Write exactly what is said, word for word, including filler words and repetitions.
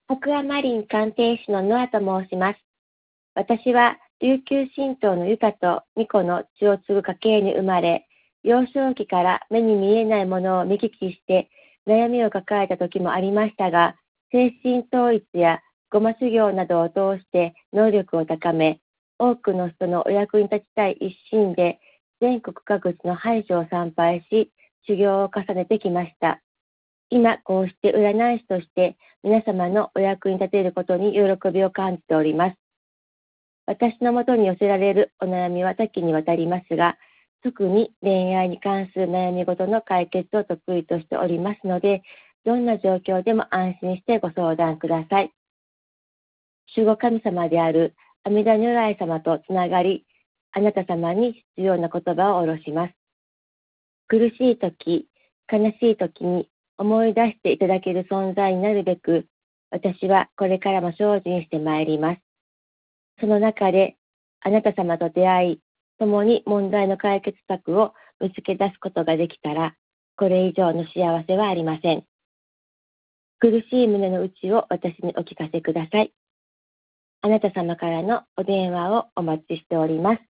アクアマリン鑑定士のノアと申します。私は琉球神道のユカとミコの血を継ぐ家系に生まれ、幼少期から目に見えないものを見聞きして悩みを抱えた時もありましたが、精神統一やごま修行などを通して能力を高め、多くの人のお役に立ちたい一心で全国各地の拝所を参拝し、修行を重ねてきました。今こうして占い師として皆様のお役に立てることに喜びを感じております。私のもとに寄せられるお悩みは多岐にわたりますが、特に恋愛に関する悩み事の解決を得意としておりますので、どんな状況でも安心してご相談ください。守護神様である阿弥陀如来様とつながり、あなた様に必要な言葉を下ろします。苦しい時、悲しい時に思い出していただける存在になるべく、私はこれからも精進してまいります。その中で、あなた様と出会い、共に問題の解決策を見つけ出すことができたら、これ以上の幸せはありません。苦しい胸の内を私にお聞かせください。あなた様からのお電話をお待ちしております。